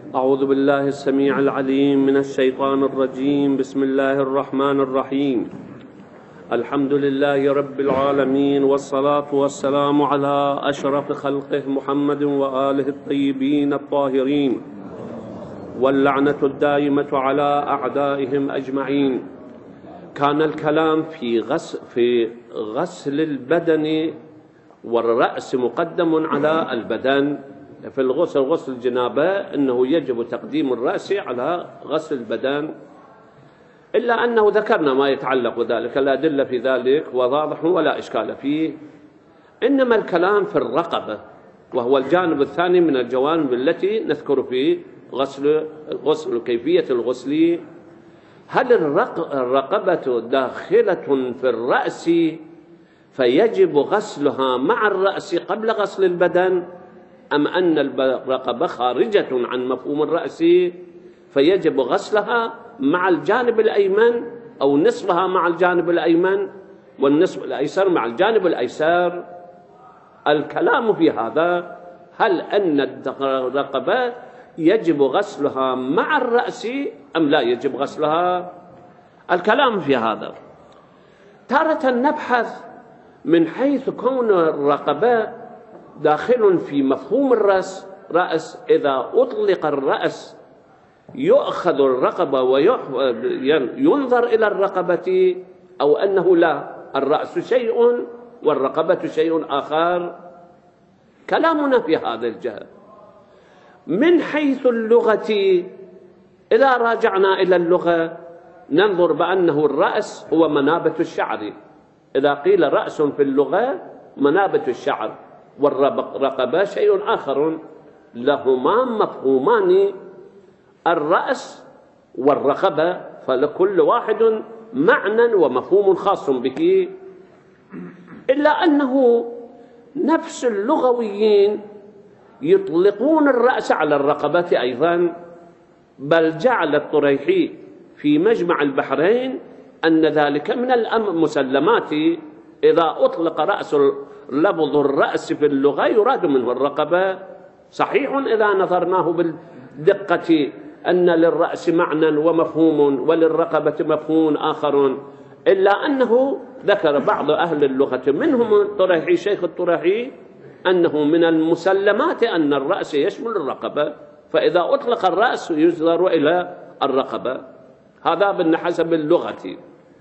أعوذ بالله السميع العليم من الشيطان الرجيم. بسم الله الرحمن الرحيم. الحمد لله رب العالمين، والصلاة والسلام على أشرف خلقه محمد وآله الطيبين الطاهرين، واللعنة الدائمة على أعدائهم أجمعين. كان الكلام في غسل البدن والرأس مقدم على البدن. في غسل الجنابة أنه يجب تقديم الرأس على غسل البدن، إلا أنه ذكرنا ما يتعلق بذلك، الأدلة في ذلك وواضح ولا إشكال فيه. إنما الكلام في الرقبة، وهو الجانب الثاني من الجوانب التي نذكر فيه غسل كيفية الغسل. هل الرقبة داخلة في الرأس فيجب غسلها مع الرأس قبل غسل البدن، أم أن الرقبة خارجة عن مفهوم الرأس فيجب غسلها مع الجانب الأيمن، أو نصفها مع الجانب الأيمن والنصف الأيسر مع الجانب الأيسر؟ الكلام في هذا، هل أن الرقبة يجب غسلها مع الرأس أم لا يجب غسلها؟ الكلام في هذا. تارة نبحث من حيث كون الرقبة داخل في مفهوم رأس، إذا أطلق الرأس يؤخذ الرقبة وينظر إلى الرقبة، أو أنه لا، الرأس شيء والرقبة شيء آخر. كلامنا في هذا الجهة. من حيث اللغة، إذا راجعنا إلى اللغة ننظر بأنه الرأس هو منابت الشعر. إذا قيل رأس في اللغة منابت الشعر، والرقبة شيء آخر، لهما مفهومان، الرأس والرقبة، فلكل واحد معنى ومفهوم خاص به. إلا أنه نفس اللغويين يطلقون الرأس على الرقبة أيضا، بل جعل الطريحي في مجمع البحرين أن ذلك من المسلمات. إذا أطلق لفظ الرأس في اللغة يراد منه الرقبة. صحيح إذا نظرناه بالدقة أن للرأس معنى ومفهوم وللرقبة مفهوم آخر، إلا أنه ذكر بعض أهل اللغة منهم الطريحي، شيخ الطريحي، أنه من المسلمات أن الرأس يشمل الرقبة، فإذا أطلق الرأس ينظر إلى الرقبة. هذا بحسب اللغة.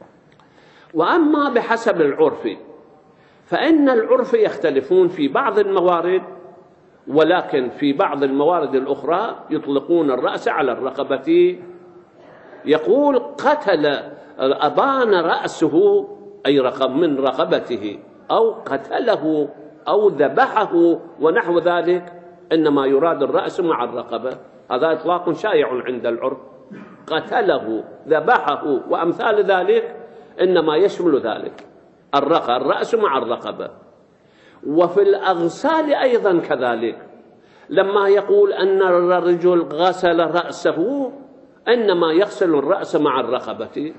وأما بحسب العرف، فإن العرف يختلفون في بعض الموارد، ولكن في بعض الموارد الأخرى يطلقون الرأس على الرقبة. يقول قتل، أبان رأسه أي من رقبته، أو قتله أو ذبحه ونحو ذلك، إنما يراد الرأس مع الرقبة. هذا إطلاق شائع عند العرف. قتله، ذبحه وأمثال ذلك، إنما يشمل ذلك الرأس مع الرقبة. وفي الأغسال أيضا كذلك، لما يقول أن الرجل غسل رأسه إنما يغسل الرأس مع الرقبة.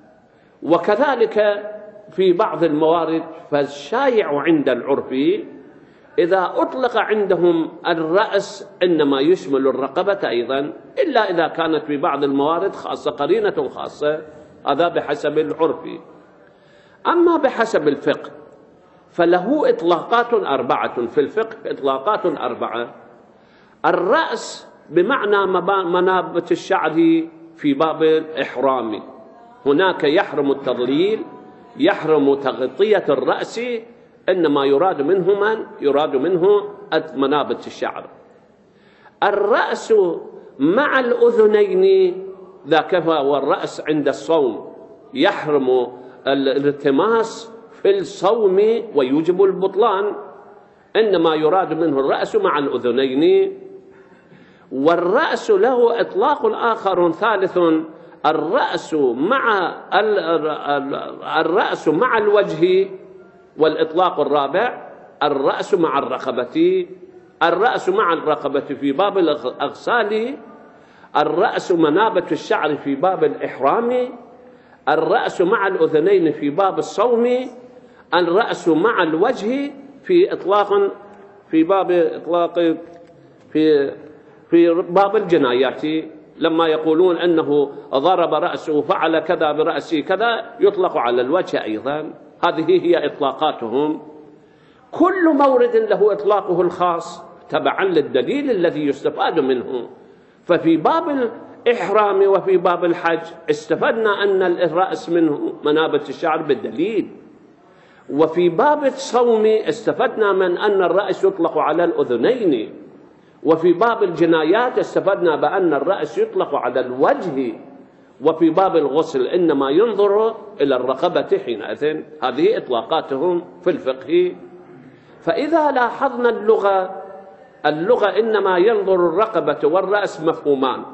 وكذلك في بعض الموارد، فالشائع عند العرف إذا أطلق عندهم الرأس إنما يشمل الرقبة أيضا، إلا إذا كانت في بعض الموارد خاصة، قرينة خاصة. هذا بحسب العرف. أما بحسب الفقه فله إطلاقات أربعة. في الفقه إطلاقات أربعة. الرأس بمعنى منابت الشعر في باب الإحرام، هناك يحرم التضليل، يحرم تغطية الرأس، إنما يراد منه منابت الشعر. الرأس مع الأذنين ذاك، والرأس عند الصوم يحرم الالتماس في الصوم ويوجب البطلان، إنما يراد منه الرأس مع الأذنين. والرأس له إطلاق آخر ثالث، الرأس مع الوجه، والإطلاق الرابع الرأس مع الرقبة. الرأس مع الرقبة في باب الأغسال، الرأس منابت الشعر في باب الإحرام، الرأس مع الأذنين في باب الصوم، الرأس مع الوجه في باب إطلاق في باب الجنايات لما يقولون أنه ضرب رأسه وفعل كذا برأسه كذا يطلق على الوجه أيضا. هذه هي إطلاقاتهم. كل مورد له إطلاقه الخاص تبعا للدليل الذي يستفاد منه. ففي باب الإحرام وفي باب الحج استفدنا أن الرأس منه منابت الشعر بالدليل، وفي باب الصوم استفدنا من أن الرأس يطلق على الأذنين، وفي باب الجنايات استفدنا بأن الرأس يطلق على الوجه، وفي باب الغسل إنما ينظر إلى الرقبة حينئذ. هذه إطلاقاتهم في الفقه. فإذا لاحظنا اللغة إنما ينظر الرقبة والرأس مفهومان،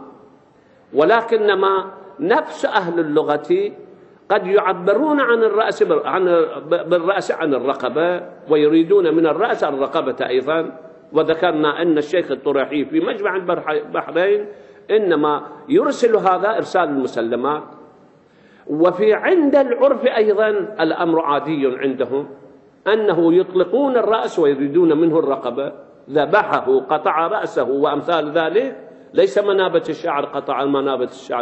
ولكنما نفس أهل اللغة قد يعبرون عن الرأس بالرأس عن الرقبة، ويريدون من الرأس الرقبة أيضا. وذكرنا أن الشيخ الطريحي في مجمع البحرين إنما يرسل هذا إرسال المسلمات. وفي عند العرف أيضا الأمر عادي عندهم أنه يطلقون الرأس ويريدون منه الرقبة. ذبحه، قطع رأسه وأمثال ذلك، ليس منابت الشعر قطع منابت الشعر،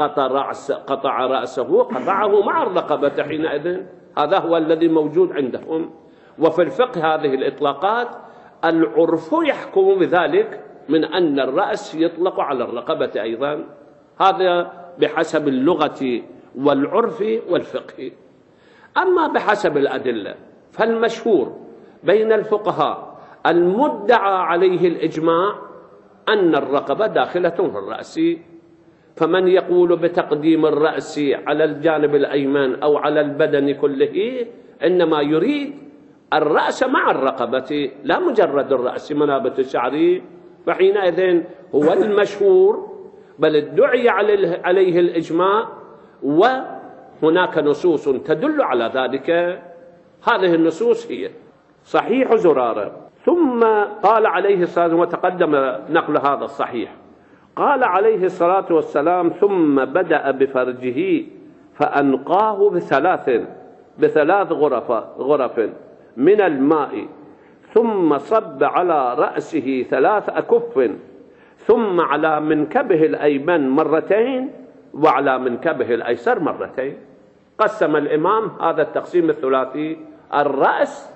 قطع رأسه قطعه مع الرقبة حينئذ. هذا هو الذي موجود عندهم. وفي الفقه هذه الإطلاقات العرف يحكم بذلك من أن الرأس يطلق على الرقبة أيضا. هذا بحسب اللغة والعرف والفقه. أما بحسب الأدلة فالمشهور بين الفقهاء المدعى عليه الإجماع أن الرقبة داخلة في الرأس. فمن يقول بتقديم الرأس على الجانب الأيمن أو على البدن كله إنما يريد الرأس مع الرقبة، لا مجرد الرأس منابت الشعر. فحينئذ هو المشهور، بل ادعي عليه الإجماع، وهناك نصوص تدل على ذلك. هذه النصوص هي صحيح زرارة. ثم قال عليه الصلاة والسلام، وتقدم نقل هذا الصحيح، قال عليه الصلاة والسلام: ثم بدأ بفرجه فأنقاه بثلاث غرف من الماء، ثم صب على رأسه 3 أكف، ثم على منكبه الأيمن مرتين، وعلى منكبه الأيسر مرتين. قسم الإمام هذا التقسيم الثلاثي: الرأس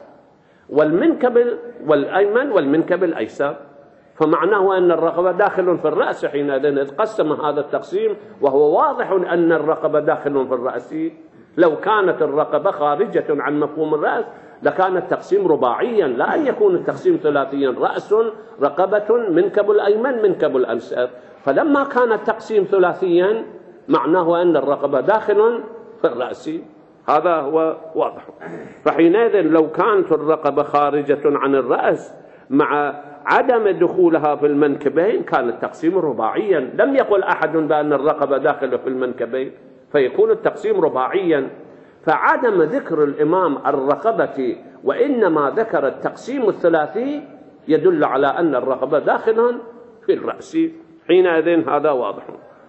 والمنكب والأيمن والمنكب الأيسر. فمعناه أن الرقبة داخل في الرأس حينئذ إذ قسم هذا التقسيم، وهو واضح أن الرقبة داخل في الرأس. لو كانت الرقبة خارجة عن مفهوم الرأس لكان التقسيم رباعيا، لا أن يكون التقسيم ثلاثيا: رأس، رقبة، منكب الأيمن، منكب الأيسر. فلما كان التقسيم ثلاثيا معناه أن الرقبة داخل في الرأس. هذا هو واضح. فحينئذ لو كانت الرقبة خارجة عن الرأس مع عدم دخولها في المنكبين كان التقسيم رباعيا. لم يقل أحد بأن الرقبة داخل في المنكبين، فيكون التقسيم رباعيا. فعدم ذكر الإمام الرقبة وإنما ذكر التقسيم الثلاثي يدل على أن الرقبة داخل في الرأس. حينئذ هذا واضح.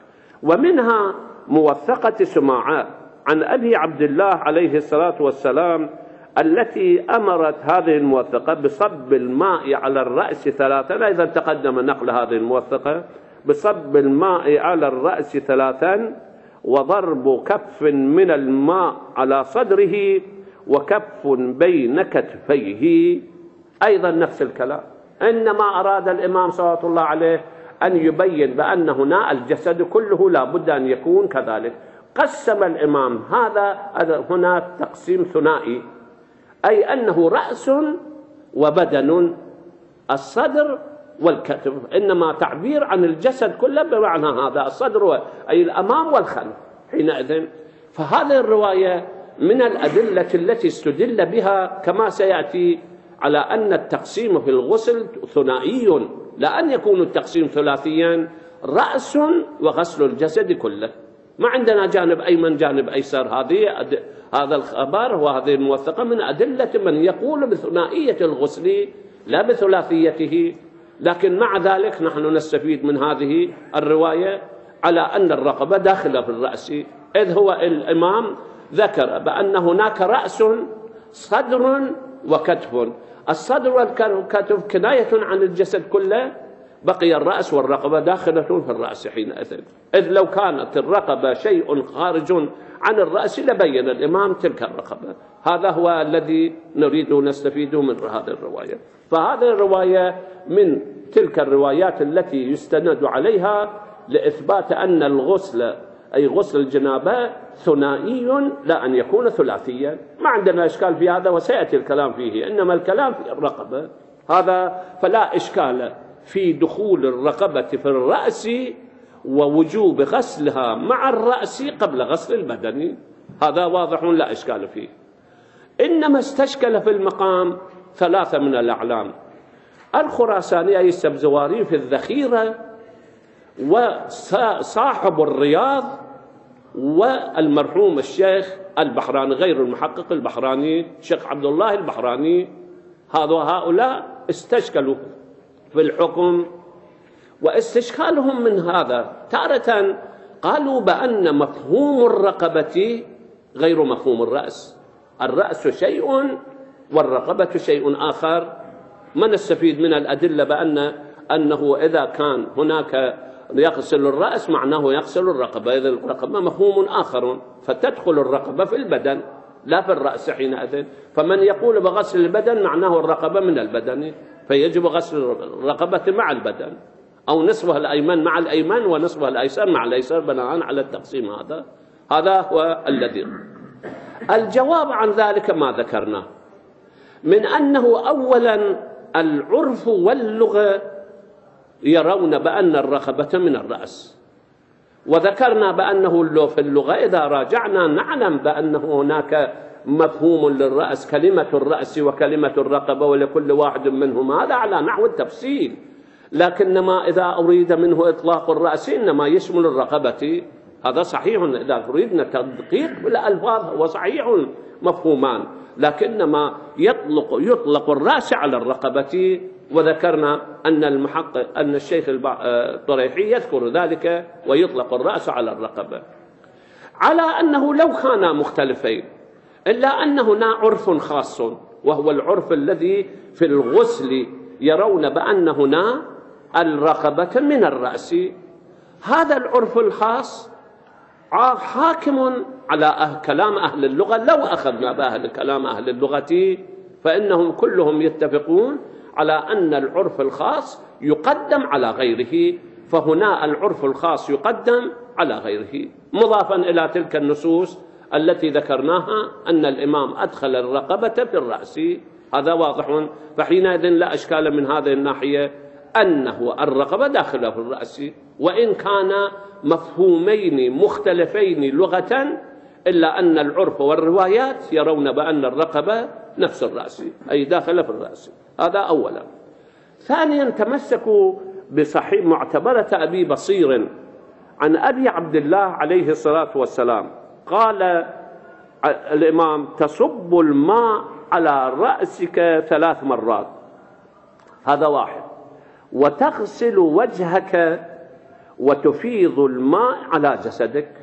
ومنها موثقة سماعة عن أبي عبد الله عليه الصلاة والسلام التي أمرت هذه الموثقة بصب الماء على الرأس 3. إذا تقدم نقل هذه الموثقة: بصب الماء على الرأس 3، وضرب كف من الماء على صدره، وكف بين كتفيه. أيضا نفس الكلام، إنما أراد الإمام صلى الله عليه أن يبين بأن هنا الجسد كله لا بد أن يكون كذلك. قسم الإمام هنا تقسيم ثنائي، أي أنه رأس وبدن، الصدر والكتف، إنما تعبير عن الجسد كله بمعنى هذا: الصدر أي الأمام والخلف. حينئذ فهذه الرواية من الأدلة التي استدل بها كما سيأتي على أن التقسيم في الغسل ثنائي، لا أن يكون التقسيم ثلاثيا: رأس وغسل الجسد كله. ما عندنا جانب أيمن جانب أيسر. هذا الخبر وهذه الموثقة من أدلة من يقول بثنائية الغسل لا بثلاثيته. لكن مع ذلك نحن نستفيد من هذه الرواية على أن الرقبة داخلة في الرأس، إذ هو الإمام ذكر بأن هناك رأس، صدر وكتف. الصدر والكتف كناية عن الجسد كله، بقي الرأس والرقبة داخلة في الرأس حينئذ، إذ لو كانت الرقبة شيء خارج عن الرأس لبين الإمام تلك الرقبة. هذا هو الذي نريد نستفيده من هذه الرواية. فهذه الرواية من تلك الروايات التي يستند عليها لإثبات أن الغسل أي غسل الجنابة ثنائي لا أن يكون ثلاثيا. ما عندنا إشكال في هذا وسيأتي الكلام فيه، إنما الكلام في الرقبة هذا فلا إشكال في دخول الرقبة في الرأس ووجوب غسلها مع الرأس قبل غسل البدن، هذا واضح لا إشكال فيه. إنما استشكل في المقام ثلاثة من الأعلام: الخراساني أي السبزواري في الذخيرة، وصاحب الرياض، والمرحوم الشيخ البحراني غير المحقق البحراني شيخ عبد الله البحراني. هؤلاء استشكلوا في الحكم، واستشكالهم من هذا تارة قالوا بأن مفهوم الرقبة غير مفهوم الرأس، الرأس شيء والرقبة شيء آخر. ما نستفيد من الأدلة أنه إذا كان هناك يغسل الرأس معناه يغسل الرقبة، إذا الرقبة مفهوم آخر، فتدخل الرقبة في البدن لا في الرأس حينئذ. فمن يقول بغسل البدن معناه الرقبة من البدن، فيجب غسل الرقبة مع البدن، أو نصفها الأيمن مع الأيمن ونصفها الأيسر مع الأيسر بناء على التقسيم. هذا هو الذي. الجواب عن ذلك ما ذكرناه من أنه أولا العرف واللغة يرون بأن الرقبة من الرأس، وذكرنا بأنه في اللغة إذا راجعنا نعلم بأن هناك مفهوم للرأس، كلمة الرأس وكلمة الرقبة، ولكل واحد منهما هذا على نحو التفصيل، لكنما إذا أريد منه إطلاق الرأس إنما يشمل الرقبة. هذا صحيح إذا أريدنا تدقيق بالألفاظ هو صحيح مفهومان، لكنما يطلق الرأس على الرقبة. وذكرنا أن المحقق أن الشيخ الطريحي يذكر ذلك ويطلق الرأس على الرقبة، على أنه لو كانا مختلفين إلا أن هنا عرف خاص، وهو العرف الذي في الغسل يرون بأن هنا الرقبة من الرأس. هذا العرف الخاص حاكم على كلام أهل اللغة. لو أخذنا كلام أهل اللغة فإنهم كلهم يتفقون على أن العرف الخاص يقدم على غيره، فهنا العرف الخاص يقدم على غيره، مضافا إلى تلك النصوص التي ذكرناها أن الإمام أدخل الرقبة في الرأس. هذا واضح، فحينئذ لا أشكال من هذه الناحية أنه الرقبة داخله في الرأس، وإن كان مفهومين مختلفين لغة، إلا أن العرف والروايات يرون بأن الرقبة نفس الرأس أي داخل في الرأس. هذا أولا. ثانيا تمسكوا بصحيح معتبرة أبي بصير عن أبي عبد الله عليه الصلاة والسلام قال الإمام: تصب الماء على رأسك 3 مرات، هذا واحد، وتغسل وجهك وتفيض الماء على جسدك.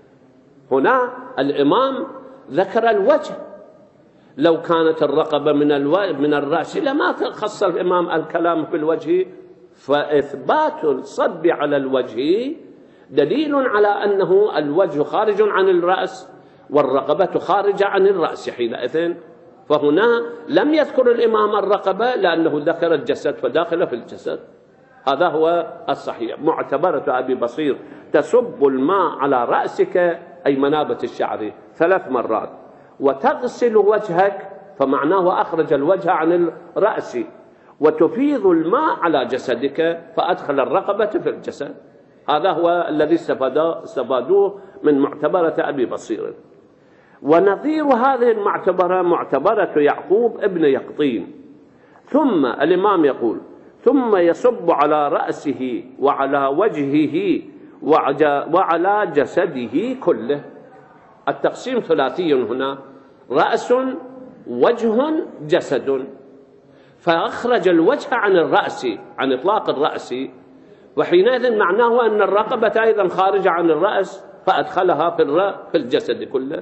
هنا الإمام ذكر الوجه، لو كانت الرقبة من الرأس لما خص الإمام الكلام في الوجه، فإثبات الصب على الوجه دليل على أنه الوجه خارج عن الرأس والرقبة خارجة عن الرأس حينئذ. فهنا لم يذكر الإمام الرقبة لأنه ذكر الجسد فداخل في الجسد. هذا هو الصحيح. معتبرة أبي بصير: تصب الماء على رأسك أي منابة الشعر 3 مرات، وتغسل وجهك، فمعناه أخرج الوجه عن الرأس، وتفيض الماء على جسدك، فأدخل الرقبة في الجسد. هذا هو الذي استفادوه من معتبرة أبي بصير. ونظير هذه المعتبرة معتبرة يعقوب ابن يقطين. ثم الإمام يقول: ثم يصب على رأسه وعلى وجهه وعلى جسده كله. التقسيم ثلاثي هنا: رأس، وجه، جسد. فأخرج الوجه عن الرأس، عن إطلاق الرأس، وحينئذ معناه أن الرقبة أيضا خارجة عن الرأس فأدخلها في الجسد كله.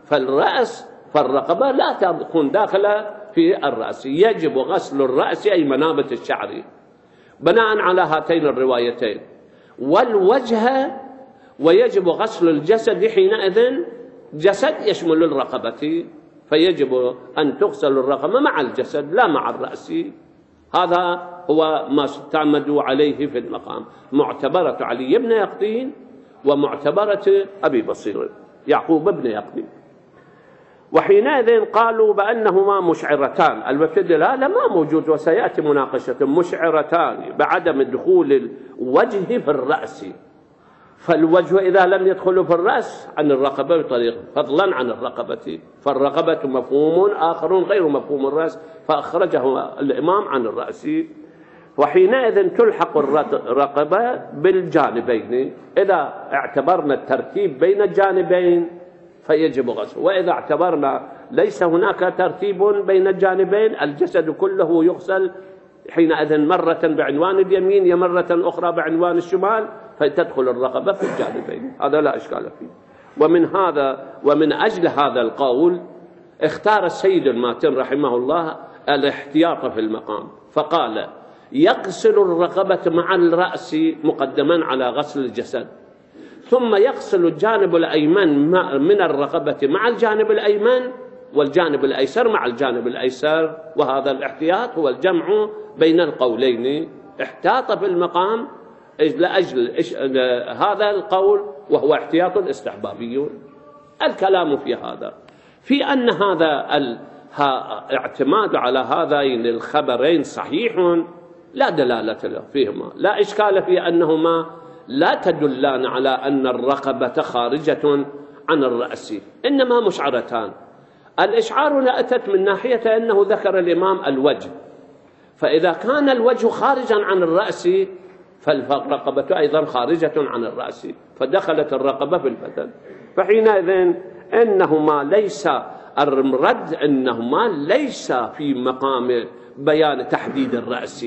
فالرقبة لا تكون داخلة في الرأس، يجب غسل الرأس أي منابة الشعر، بناء على هاتين الروايتين. والوجه ويجب غسل الجسد حينئذ جسد يشمل الرقبة، فيجب أن تغسل الرقبة مع الجسد لا مع الرأس. هذا هو ما استعمدوا عليه في المقام، معتبرة علي بن يقطين ومعتبرة أبي بصير يعقوب بن يقطين. وحينئذ قالوا بأنهما مشعرتان. المبتدئ هذا ما موجود وسيأتي مناقشة، مشعرتان بعدم دخول الوجه في الرأس. فالوجه إذا لم يدخل في الرأس عن الرقبة بطريق، فضلا عن الرقبة، فالرقبة مفهوم آخر غير مفهوم الرأس، فأخرجه الإمام عن الرأس. وحينئذ تلحق الرقبة بالجانبين. إذا اعتبرنا الترتيب بين الجانبين فيجب غسله، وإذا اعتبرنا ليس هناك ترتيب بين الجانبين الجسد كله يغسل حينئذ مرة بعنوان اليمين مرة أخرى بعنوان الشمال، فتدخل الرقبة في الجانبين. هذا لا إشكال فيه. ومن أجل هذا القول اختار السيد الماتن رحمه الله الاحتياط في المقام، فقال يغسل الرقبة مع الرأس مقدما على غسل الجسد، ثم يغسل الجانب الأيمن من الرقبة مع الجانب الأيمن، والجانب الأيسر مع الجانب الأيسر. وهذا الاحتياط هو الجمع بين القولين، احتاط في المقام لأجل هذا القول، وهو احتياط استحبابي. الكلام في هذا في أن هذا الاعتماد على هذين الخبرين صحيح لا دلالة له فيهما، لا إشكال في أنهما لا تدلان على أن الرقبة خارجة عن الرأس، إنما مشعرتان. الإشعار أتت من ناحية أنه ذكر الإمام الوجه، فإذا كان الوجه خارجا عن الرأس فالرقبة أيضا خارجة عن الرأس، فدخلت الرقبة في البدن. فحينئذ إنهما ليس الرد، إنهما ليس في مقام بيان تحديد الرأس.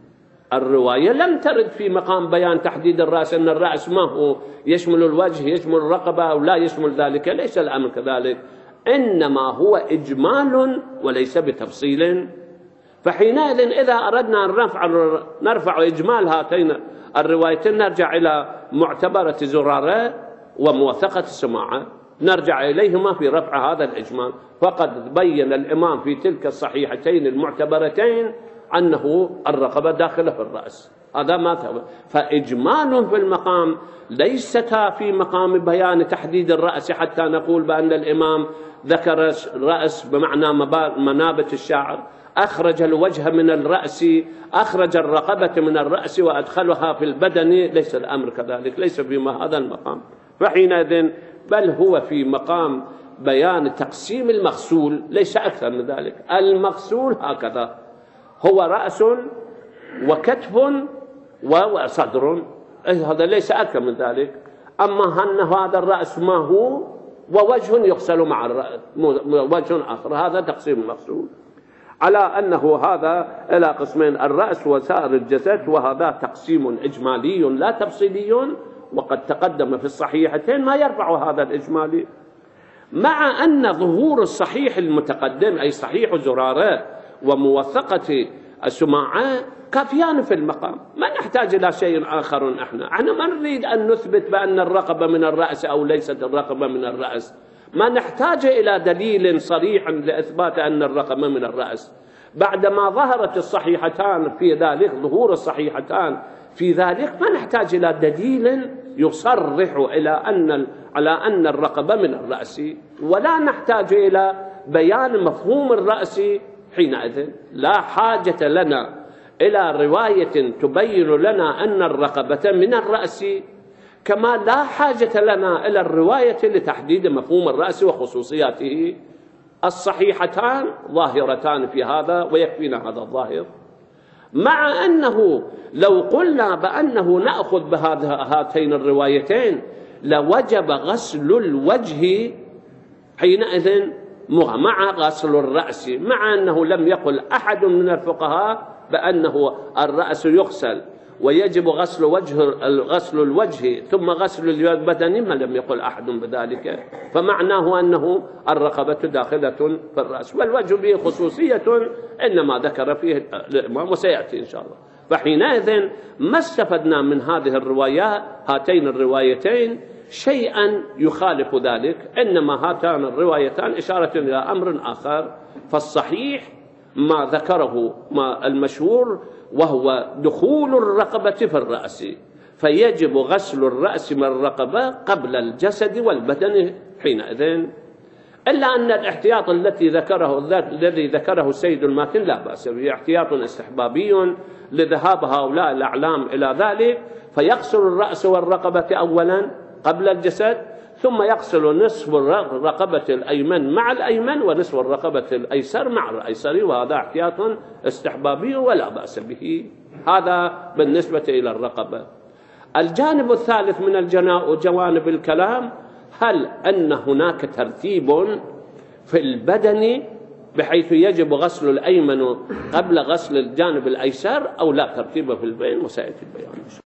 الرواية لم ترد في مقام بيان تحديد الرأس، أن الرأس ما هو يشمل الوجه يشمل الرقبة أو لا يشمل ذلك، ليس الأمر كذلك، إنما هو إجمال وليس بتفصيل. فحينئذ إذا أردنا أن نرفع إجمال هاتين الروايتين نرجع إلى معتبرة زرارة وموثقة السماعة، نرجع إليهما في رفع هذا الإجمال. فقد بين الإمام في تلك الصحيحتين المعتبرتين أنه الرقبة داخلة في الرأس، هذا ما ثبت. فإجمال في المقام ليست في مقام بيان تحديد الرأس حتى نقول بأن الإمام ذكر الرأس بمعنى منابت الشعر، أخرج الوجه من الرأس، أخرج الرقبة من الرأس وأدخلها في البدن، ليس الأمر كذلك، ليس في هذا المقام. فحينئذ بل هو في مقام بيان تقسيم المغسول، ليس أكثر من ذلك. المغسول هكذا هو رأس وكتف وصدر، هذا ليس أكثر من ذلك. أما أن هذا الرأس ما هو ووجه يغسل مع الرأس وجه آخر، هذا تقسيم المغسول، على أنه هذا إلى قسمين، الرأس وسائر الجسد، وهذا تقسيم إجمالي لا تفصيلي. وقد تقدم في الصحيحتين ما يرفع هذا الإجمالي، مع أن ظهور الصحيح المتقدم أي صحيح زرارة وموثقة السماعة كافيان في المقام، ما نحتاج إلى شيء آخر. احنا ما نريد أن نثبت بأن الرقبة من الرأس أو ليست الرقبة من الرأس، ما نحتاج إلى دليل صريح لإثبات أن الرقبة من الرأس. بعدما ظهرت الصحيحتان في ذلك، ظهور الصحيحتان في ذلك، ما نحتاج إلى دليل يصرح على أن الرقبة من الرأس، ولا نحتاج إلى بيان مفهوم الرأس. حينئذ لا حاجة لنا إلى رواية تبين لنا أن الرقبة من الرأس، كما لا حاجة لنا إلى الرواية لتحديد مفهوم الرأس وخصوصياته. الصحيحتان ظاهرتان في هذا ويكفينا هذا الظاهر، مع أنه لو قلنا بأنه نأخذ بهاتين الروايتين لوجب غسل الوجه حينئذ مع غسل الرأس، مع أنه لم يقل أحد من الفقهاء بأنه الرأس يغسل ويجب غسل الوجه ثم غسل البدن، ما لم يقل أحد بذلك. فمعناه أنه الرقبة داخلة في الرأس، والوجه به خصوصية إنما ذكر فيه الإمام وسيأتي إن شاء الله. فحينئذ ما استفدنا من هاتين الروايتين شيئا يخالف ذلك، إنما هاتان الروايتان إشارة إلى أمر آخر. فالصحيح ما ذكره المشهور، وهو دخول الرقبة في الرأس، فيجب غسل الرأس من الرقبة قبل الجسد والبدن حينئذ، إلا أن الاحتياط الذي ذكره السيد الماتن لا بأس به، احتياط استحبابي لذهاب هؤلاء الأعلام إلى ذلك، فيغسل الرأس والرقبة أولا قبل الجسد، ثم يغسل نصف الرقبة الأيمن مع الأيمن ونصف الرقبة الأيسر مع الأيسر، وهذا احتياط استحبابي ولا بأس به. هذا بالنسبة إلى الرقبة. الجانب الثالث من جوانب الكلام، هل أن هناك ترتيب في البدن بحيث يجب غسل الأيمن قبل غسل الجانب الأيسر أو لا ترتيب في البين، وسيأتي البيان.